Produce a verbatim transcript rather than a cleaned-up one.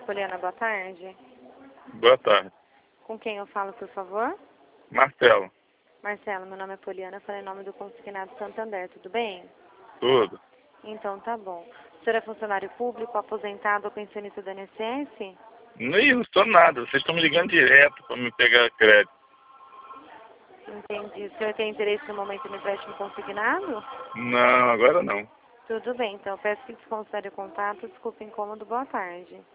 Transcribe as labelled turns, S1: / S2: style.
S1: Poliana, boa tarde.
S2: Boa tarde.
S1: Com quem eu falo, por favor?
S2: Marcelo.
S1: Marcelo, meu nome é Poliana, eu falei em nome do Consignado Santander, tudo bem?
S2: Tudo.
S1: Então tá bom. O senhor é funcionário público, aposentado ou pensionista do I N S S?
S2: Nem não sou nada, vocês estão me ligando direto para me pegar crédito.
S1: Entendi. O senhor tem interesse no momento no empréstimo consignado?
S2: Não, agora não.
S1: Tudo bem, então eu peço que desconsidere o contato, desculpe o incômodo, boa tarde.